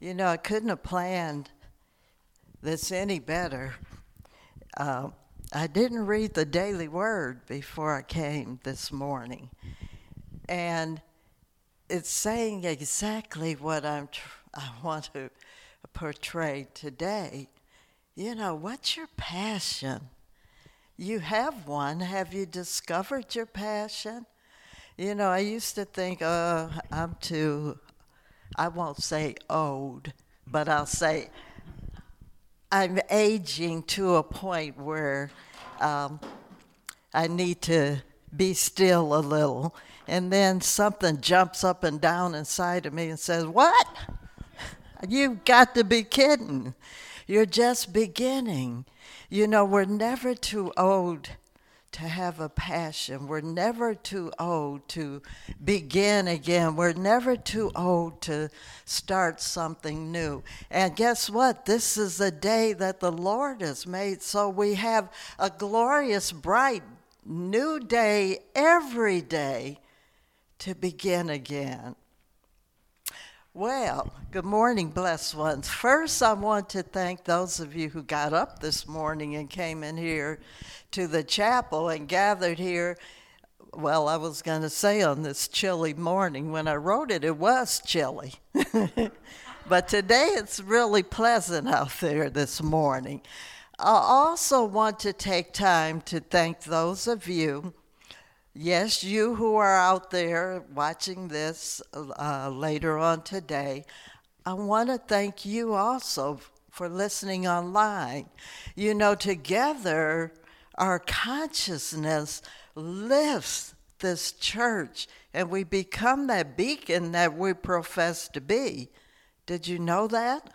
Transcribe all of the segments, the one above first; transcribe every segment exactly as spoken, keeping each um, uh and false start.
You know, I couldn't have planned this any better. Uh, I didn't read the Daily Word before I came this morning. And it's saying exactly what I'm tr- I want to portray today. You know, what's your passion? You have one. Have you discovered your passion? You know, I used to think, uh, I'm too, I won't say old, but I'll say I'm aging to a point where um, I need to be still a little. And then something jumps up and down inside of me and says, what? You've got to be kidding. You're just beginning. You know, we're never too old to have a passion. We're never too old to begin again. We're never too old to start something new. And guess what? This is the day that the Lord has made. So we have a glorious, bright, new day every day to begin again. Well, good morning, blessed ones. First, I want to thank those of you who got up this morning and came in here to the chapel and gathered here. Well, I was going to say on this chilly morning. When I wrote it, it was chilly. But today it's really pleasant out there this morning. I also want to take time to thank those of you, yes, you who are out there watching this uh, later on today. I want to thank you also for listening online. You know, together, our consciousness lifts this church, and we become that beacon that we profess to be. Did you know that?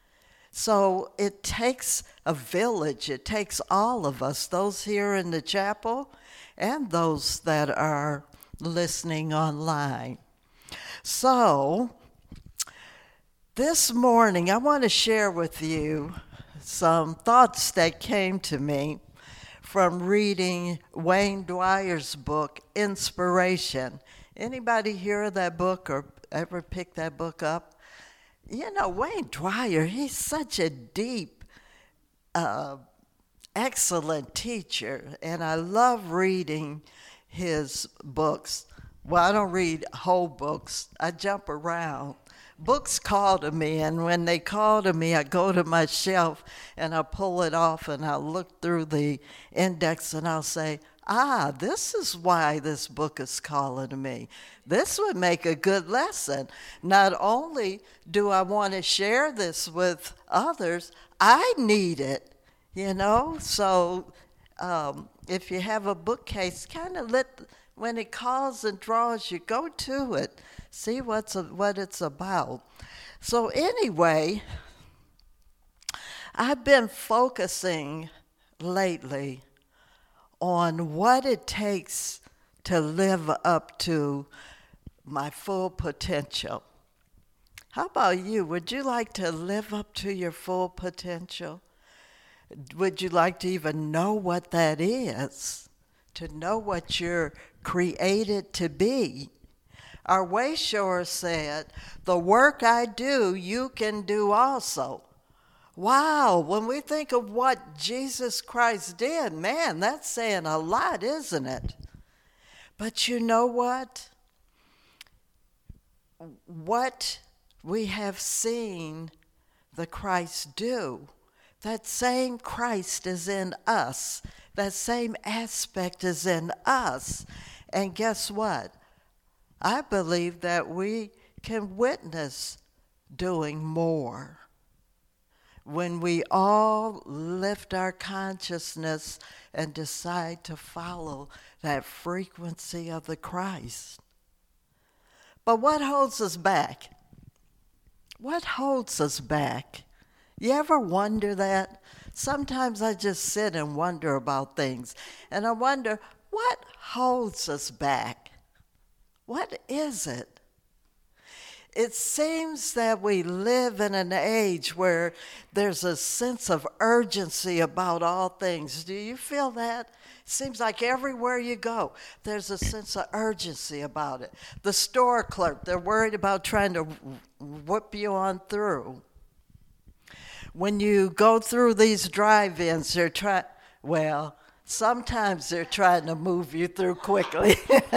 So it takes a village. It takes all of us, those here in the chapel and those that are listening online. So this morning, I want to share with you some thoughts that came to me from reading Wayne Dwyer's book, Inspiration. Anybody hear of that book or ever pick that book up? You know, Wayne Dwyer, he's such a deep, uh, excellent teacher, and I love reading his books. Well, I don't read whole books. I jump around. Books call to me, and when they call to me, I go to my shelf, and I pull it off, and I'll look through the index, and I'll say, ah, this is why this book is calling to me. This would make a good lesson. Not only do I want to share this with others, I need it, you know? So um, if you have a bookcase, kind of let, when it calls and draws you, go to it. See what's a, what it's about. So anyway, I've been focusing lately on what it takes to live up to my full potential. How about you? Would you like to live up to your full potential? Would you like to even know what that is? To know what you're created to be? Our Wayshore said, the work I do, you can do also. Wow, when we think of what Jesus Christ did, man, that's saying a lot, isn't it? But you know what? What we have seen the Christ do, that same Christ is in us. That same aspect is in us. And guess what? I believe that we can witness doing more when we all lift our consciousness and decide to follow that frequency of the Christ. But what holds us back? What holds us back? You ever wonder that? Sometimes I just sit and wonder about things, and I wonder, what holds us back? What is it? It seems that we live in an age where there's a sense of urgency about all things. Do you feel that? Seems like everywhere you go, there's a sense of urgency about it. The store clerk, they're worried about trying to whip you on through. When you go through these drive-ins, they're trying, well, sometimes they're trying to move you through quickly.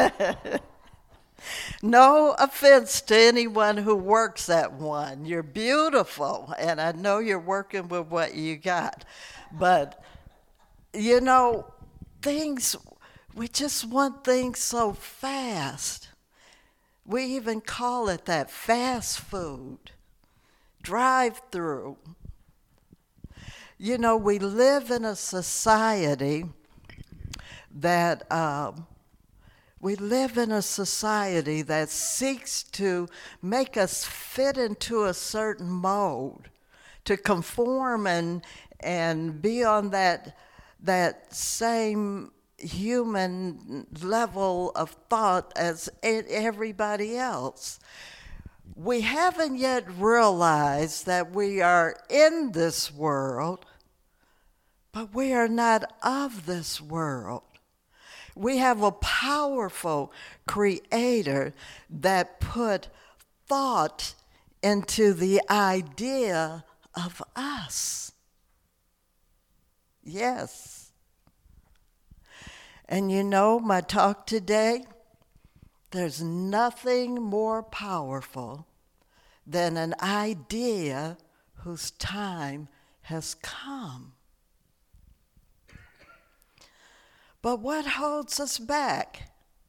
No offense to anyone who works at one. You're beautiful, and I know you're working with what you got. But, you know, things, we just want things so fast. We even call it that, fast food, drive-through. You know, we live in a society that... Um, We live in a society that seeks to make us fit into a certain mode, to conform and and be on that that same human level of thought as everybody else. We haven't yet realized that we are in this world, but we are not of this world. We have a powerful creator that put thought into the idea of us. Yes. And you know, my talk today, there's nothing more powerful than an idea whose time has come. But what holds us back?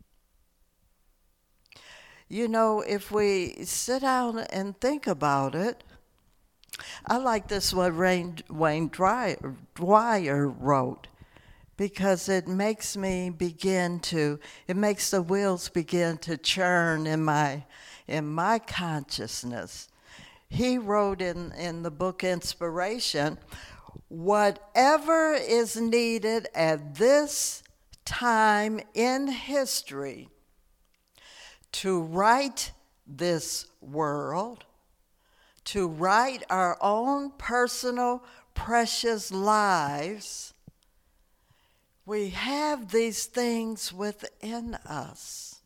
You know, if we sit down and think about it, I like this what Wayne Dwyer wrote, because it makes me begin to, it makes the wheels begin to churn in my, in my consciousness. He wrote in, in the book Inspiration, whatever is needed at this time in history to right this world, to right our own personal precious lives, we have these things within us.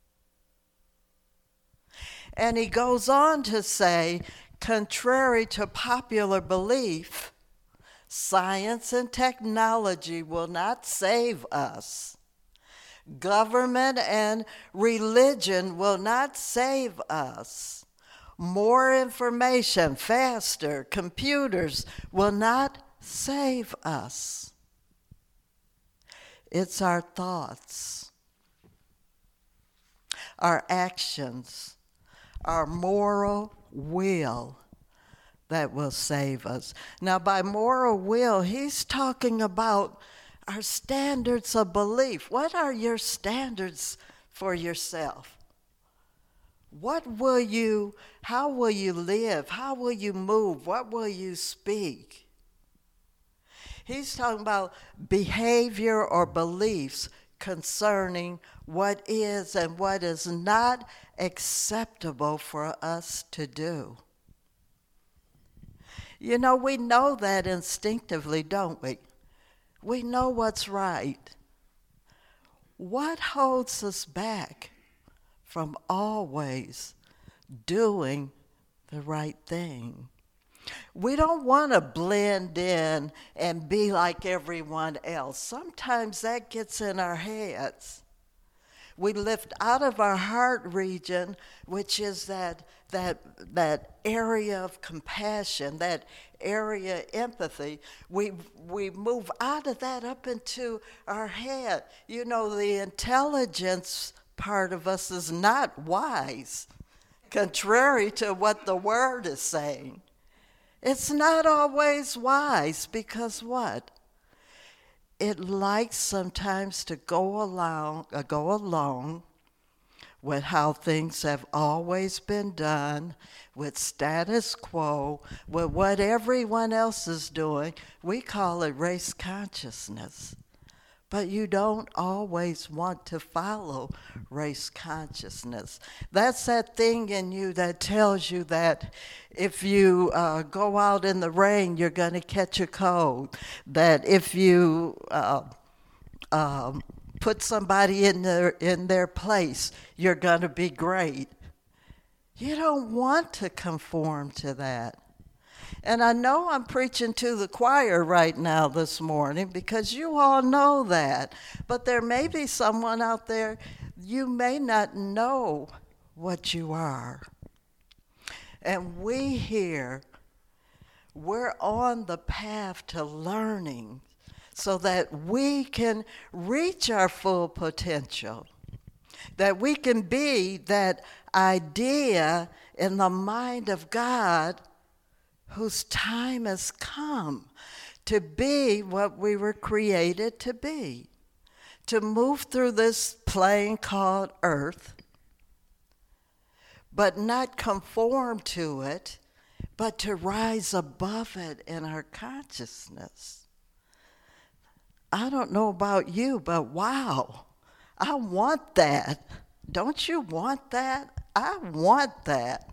And he goes on to say, contrary to popular belief, science and technology will not save us. Government and religion will not save us. More information, faster, computers will not save us. It's our thoughts, our actions, our moral will that will save us. Now, by moral will, he's talking about our standards of belief. What are your standards for yourself? What will you, how will you live? How will you move? What will you speak? He's talking about behavior or beliefs concerning what is and what is not acceptable for us to do. You know, we know that instinctively, don't we? We know what's right. What holds us back from always doing the right thing? We don't want to blend in and be like everyone else. Sometimes that gets in our heads. We lift out of our heart region, which is that that that area of compassion, that area of empathy. We we move out of that up into our head. You know, the intelligence part of us is not wise, contrary to what the word is saying. It's not always wise because what? It likes sometimes to go along, uh, go along with how things have always been done, with status quo, with what everyone else is doing. We call it race consciousness. But you don't always want to follow race consciousness. That's that thing in you that tells you that if you uh, go out in the rain, you're going to catch a cold. That if you uh, um, put somebody in their, in their place, you're going to be great. You don't want to conform to that. And I know I'm preaching to the choir right now this morning because you all know that. But there may be someone out there, you may not know what you are. And we here, we're on the path to learning so that we can reach our full potential, that we can be that idea in the mind of God whose time has come to be what we were created to be, to move through this plane called earth, but not conform to it, but to rise above it in our consciousness. I don't know about you, but wow, I want that. Don't you want that? I want that.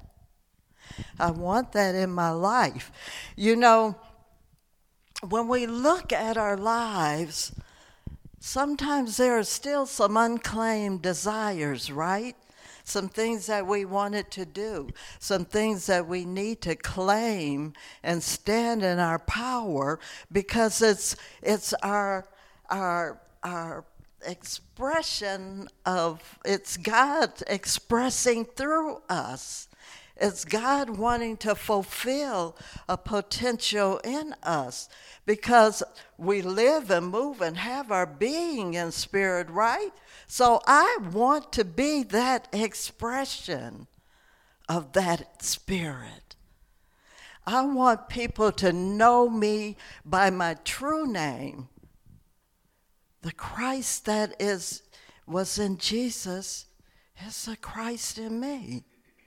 I want that in my life. You know, when we look at our lives, sometimes there are still some unclaimed desires, right? Some things that we wanted to do, some things that we need to claim and stand in our power, because it's it's our our our expression of, it's God expressing through us. It's God wanting to fulfill a potential in us, because we live and move and have our being in spirit, right? So I want to be that expression of that spirit. I want people to know me by my true name. The Christ that is was in Jesus is the Christ in me.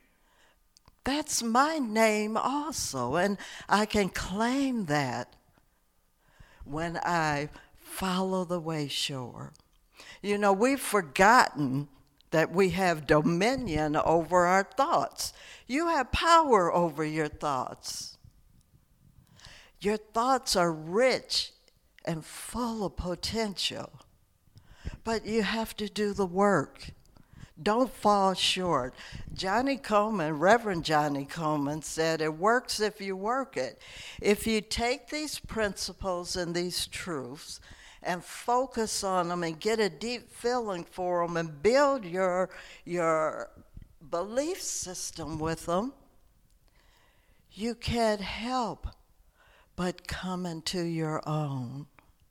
That's my name also, and I can claim that when I follow the way shore. You know, we've forgotten that we have dominion over our thoughts. You have power over your thoughts. Your thoughts are rich and full of potential, but you have to do the work. Don't fall short. Johnny Coleman, Reverend Johnny Coleman, said it works if you work it. If you take these principles and these truths and focus on them and get a deep feeling for them and build your, your belief system with them, you can't help but come into your own.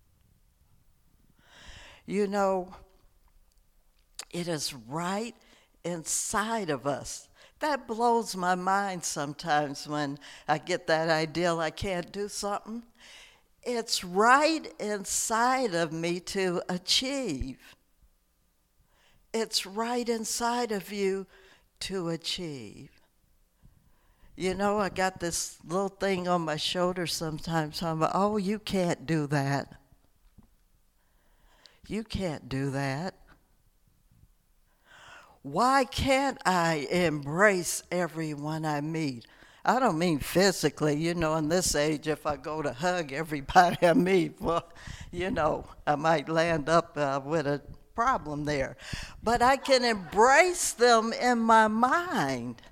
You know, it is right inside of us. That blows my mind sometimes when I get that idea I can't do something. It's right inside of me to achieve. It's right inside of you to achieve. You know, I got this little thing on my shoulder sometimes. I'm like, oh, you can't do that. You can't do that. Why can't I embrace everyone I meet? I don't mean physically. You know, in this age, if I go to hug everybody I meet, well, you know, I might land up uh, with a problem there. But I can embrace them in my mind.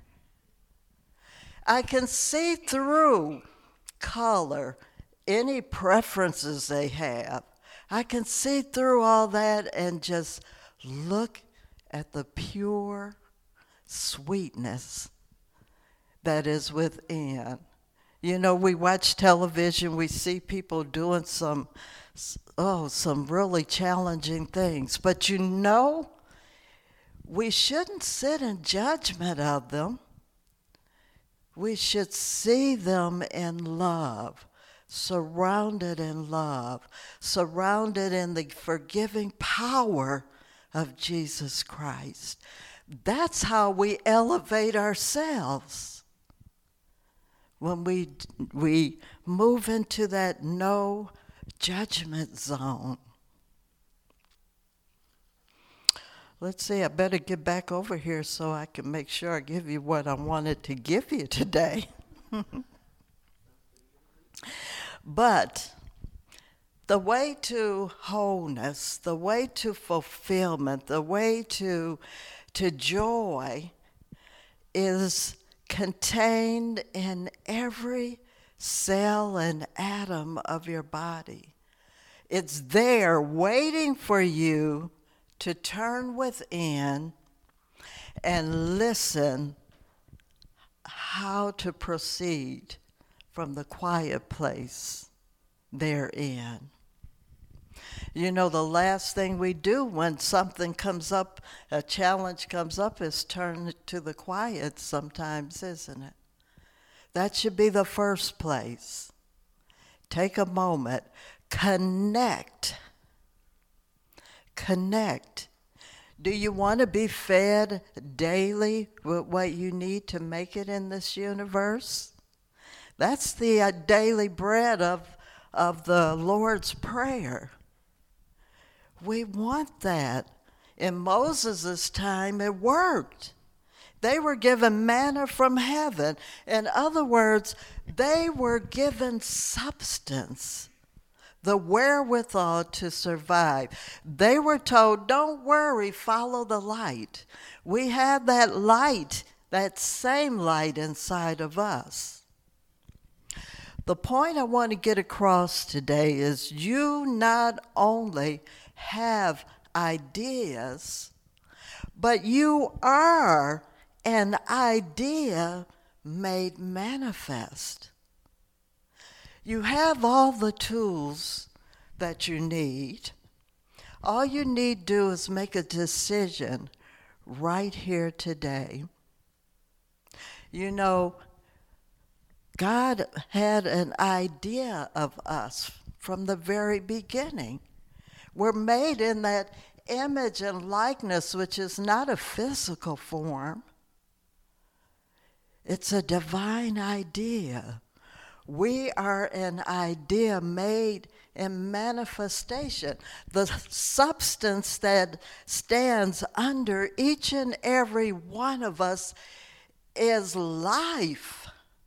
I can see through color, any preferences they have. I can see through all that and just look at the pure sweetness that is within. You know, we watch television, we see people doing some, oh, some really challenging things. But you know, we shouldn't sit in judgment of them. We should see them in love, surrounded in love, surrounded in the forgiving power of Jesus Christ. That's how we elevate ourselves. When we we move into that no judgment zone. Let's see, I better get back over here so I can make sure I give you what I wanted to give you today. But the way to wholeness, the way to fulfillment, the way to, to joy is contained in every cell and atom of your body. It's there waiting for you to turn within and listen how to proceed from the quiet place therein. You know, the last thing we do when something comes up, a challenge comes up, is turn to the quiet sometimes, isn't it? That should be the first place. Take a moment. Connect. Connect. Do you want to be fed daily with what you need to make it in this universe? That's the uh, daily bread of, of the Lord's Prayer. We want that. In Moses' time, it worked. They were given manna from heaven. In other words, they were given substance, the wherewithal to survive. They were told, don't worry, follow the light. We have that light, that same light inside of us. The point I want to get across today is you not only have ideas, but you are an idea made manifest. You have all the tools that you need. All you need to do is make a decision right here today. You know, God had an idea of us from the very beginning. We're made in that image and likeness, which is not a physical form. It's a divine idea. We are an idea made in manifestation. The substance that stands under each and every one of us is life.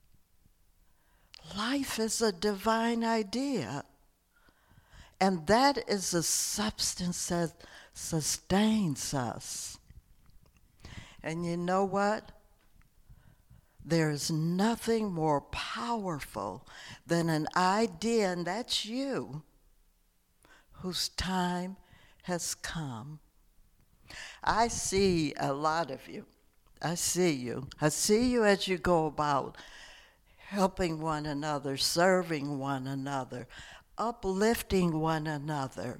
Life is a divine idea. And that is the substance that sustains us. And you know what? There's nothing more powerful than an idea, and that's you, whose time has come. I see a lot of you. I see you. I see you as you go about helping one another, serving one another, uplifting one another.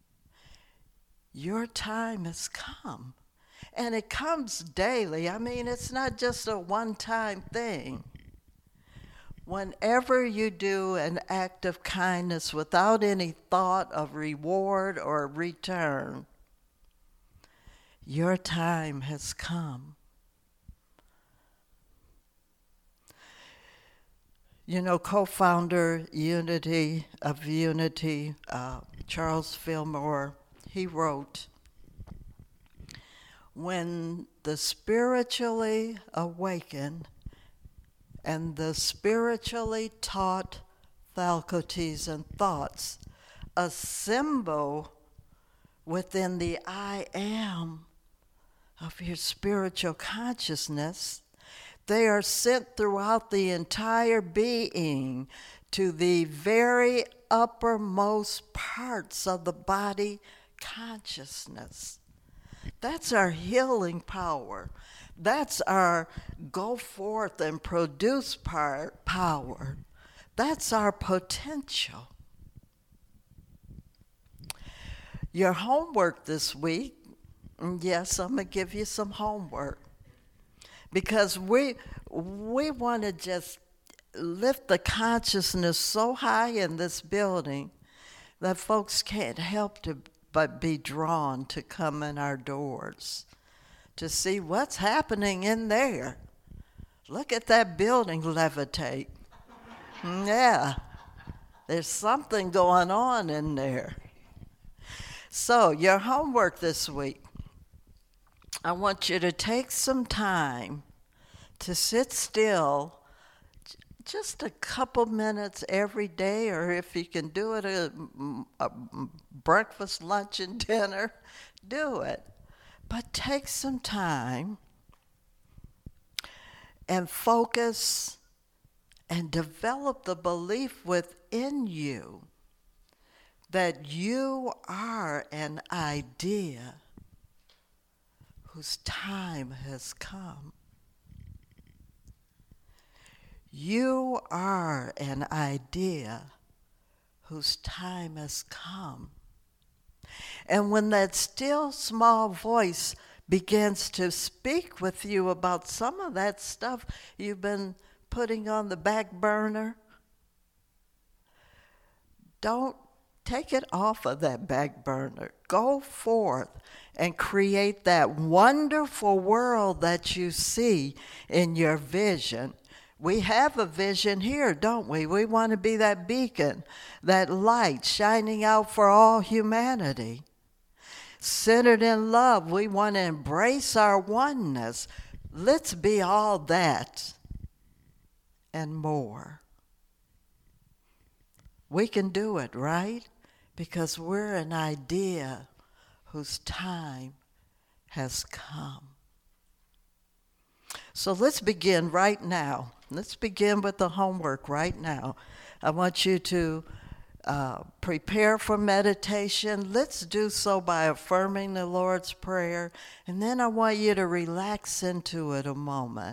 Your time has come. And it comes daily. I mean, it's not just a one-time thing. Whenever you do an act of kindness without any thought of reward or return, your time has come. You know, co-founder Unity of Unity, uh, Charles Fillmore, he wrote, when the spiritually awakened and the spiritually taught faculties and thoughts assemble within the I am of your spiritual consciousness, they are sent throughout the entire being to the very uppermost parts of the body consciousness. That's our healing power. That's our go forth and produce part, power. That's our potential. Your homework this week, yes, I'm going to give you some homework. Because we we want to just lift the consciousness so high in this building that folks can't help to but be drawn to come in our doors to see what's happening in there. Look at that building levitate. Yeah, there's something going on in there. So your homework this week, I want you to take some time to sit still just a couple minutes every day, or if you can do it a, a breakfast, lunch, and dinner, do it. But take some time and focus and develop the belief within you that you are an idea whose time has come. You are an idea whose time has come. And when that still small voice begins to speak with you about some of that stuff you've been putting on the back burner, don't take it off of that back burner. Go forth and create that wonderful world that you see in your vision. We have a vision here, don't we? We want to be that beacon, that light shining out for all humanity. Centered in love, we want to embrace our oneness. Let's be all that and more. We can do it, right? Because we're an idea whose time has come. So let's begin right now. Let's begin with the homework right now. I want you to uh, prepare for meditation. Let's do so by affirming the Lord's Prayer. And then I want you to relax into it a moment.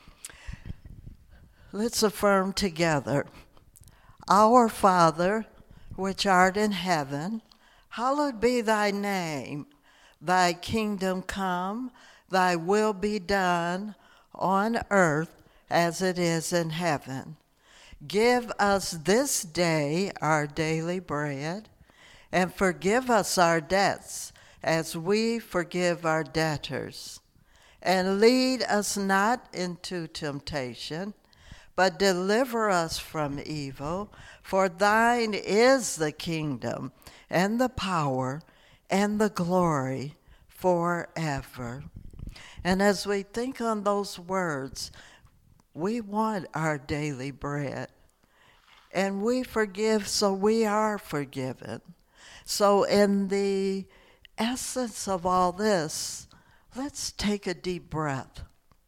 Let's affirm together. Our Father, which art in heaven, hallowed be thy name. Thy kingdom come, thy will be done on earth as it is in heaven. Give us this day our daily bread, and forgive us our debts as we forgive our debtors. And lead us not into temptation, but deliver us from evil. For thine is the kingdom, and the power, and the glory forever. And as we think on those words, we want our daily bread. And we forgive, so we are forgiven. So in the essence of all this, let's take a deep breath.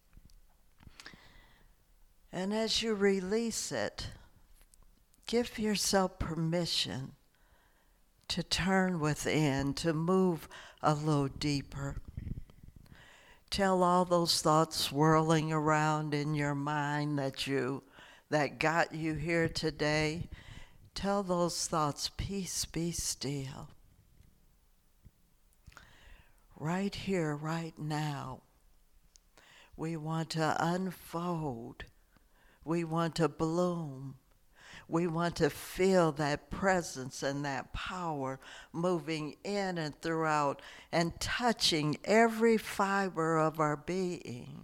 And as you release it, give yourself permission to turn within, to move a little deeper. Tell all those thoughts swirling around in your mind that you that got you here today. Tell those thoughts, peace, be still. Right here, right now, we want to unfold. We want to bloom. We want to feel that presence and that power moving in and throughout and touching every fiber of our being.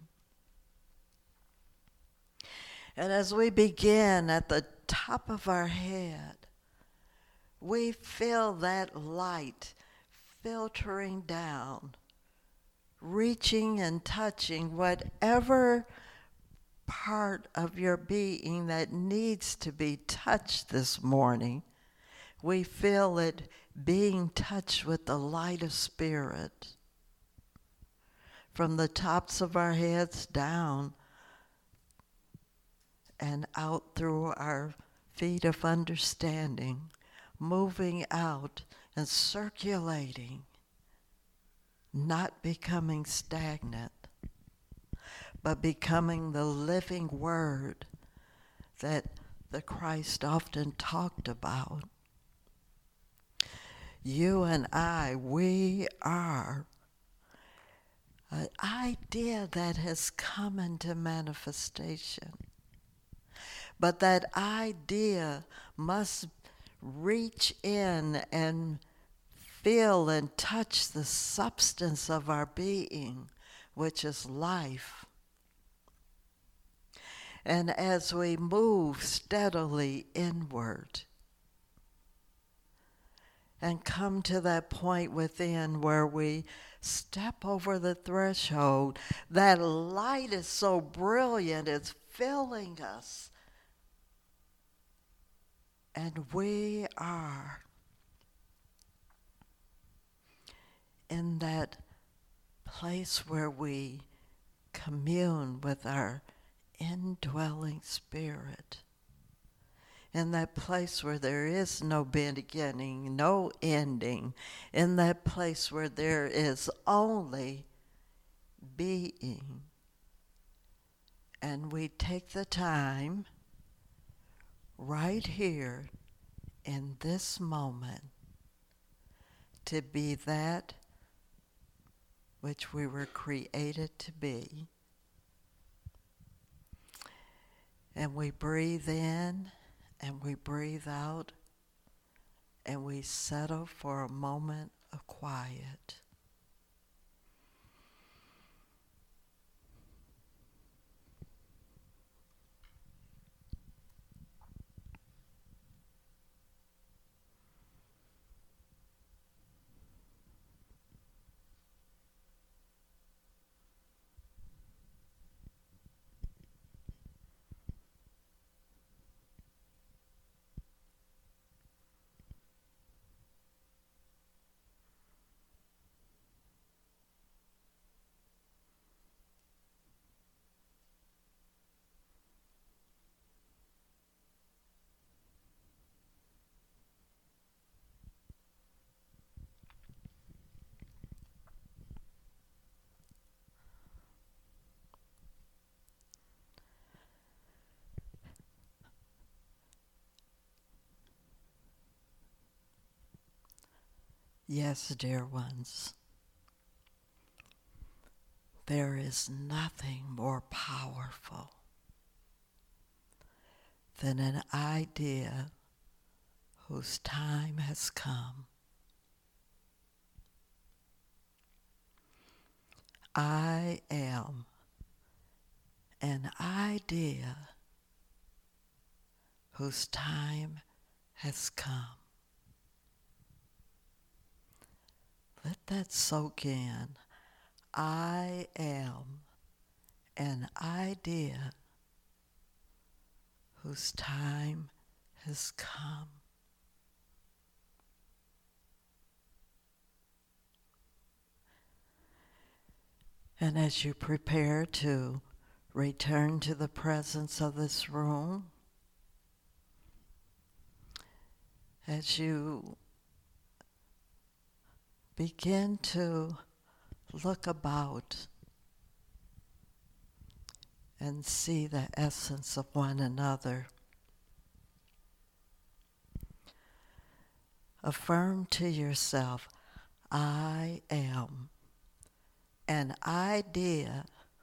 And as we begin at the top of our head, we feel that light filtering down, reaching and touching whatever part of your being that needs to be touched this morning. We feel it being touched with the light of spirit. From the tops of our heads down and out through our feet of understanding, moving out and circulating, not becoming stagnant, but becoming the living word that the Christ often talked about. You and I, we are an idea that has come into manifestation. But that idea must reach in and feel and touch the substance of our being, which is life. And as we move steadily inward and come to that point within where we step over the threshold, that light is so brilliant, it's filling us And we are in that place where we commune with our indwelling spirit, in that place where there is no beginning, no ending, in that place where there is only being. And we take the time right here in this moment to be that which we were created to be. And we breathe in and we breathe out and we settle for a moment of quiet. Yes, dear ones, there is nothing more powerful than an idea whose time has come. I am an idea whose time has come. Let that soak in. I am an idea whose time has come. And as you prepare to return to the presence of this room, as you begin to look about and see the essence of one another, affirm to yourself, I am an idea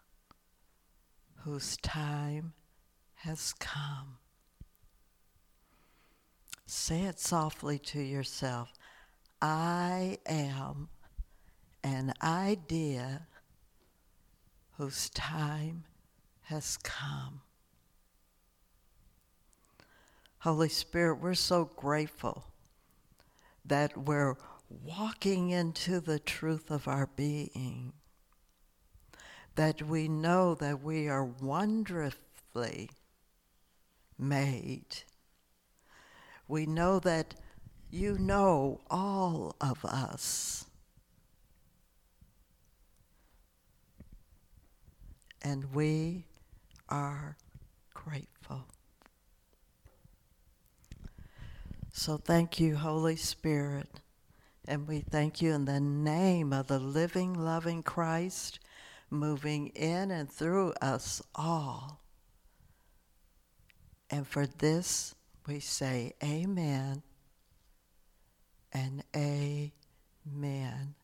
whose time has come. Say it softly to yourself. I am an idea whose time has come. Holy Spirit, we're so grateful that we're walking into the truth of our being, that we know that we are wonderfully made. We know that you know all of us. And we are grateful. So thank you, Holy Spirit. And we thank you in the name of the living, loving Christ, moving in and through us all. And for this, we say amen and amen.